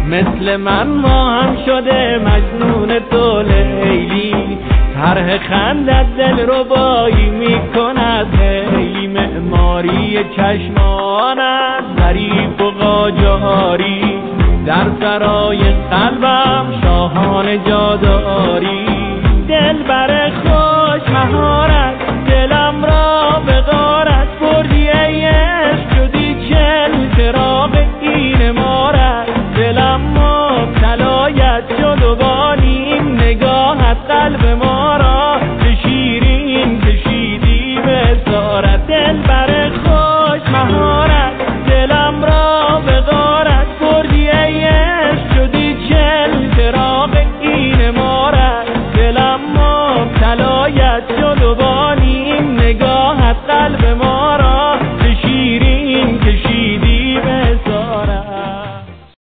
مثل من ما هم شده مجنون تو لیلی، طرح خندت دل ربایی میکند خیلی، معماری چشمانت ظریف و قاجاری، در سرای قلبم شاهانه جا داری.